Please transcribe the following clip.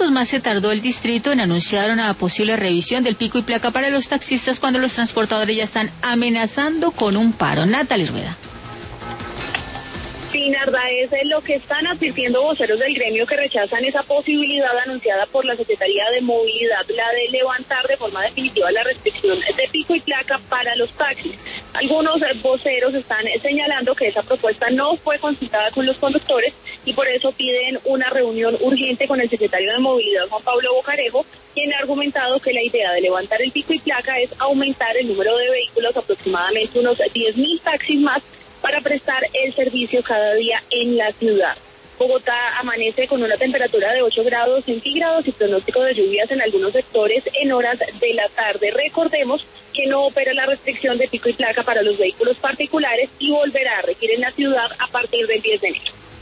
minutos más se tardó el distrito en anunciar una posible revisión del pico y placa para los taxistas cuando los transportadores ya están amenazando con un paro. Natalie Rueda. Sí, Narda, es lo que están advirtiendo voceros del gremio, que rechazan esa posibilidad anunciada por la Secretaría de Movilidad, la de levantar de forma definitiva la restricción de pico y placa para los taxis. Algunos voceros están señalando que esa propuesta no fue consultada con los conductores y por eso piden una reunión urgente con el secretario de Movilidad, Juan Pablo Bocarejo, quien ha argumentado que la idea de levantar el pico y placa es aumentar el número de vehículos, aproximadamente unos 10.000 taxis más, para prestar el servicio cada día en la ciudad. Bogotá amanece con una temperatura de 8 grados centígrados y pronóstico de lluvias en algunos sectores en horas de la tarde. Recordemos que no opera la restricción de pico y placa para los vehículos particulares y volverá a regir en la ciudad a partir del 10 de enero.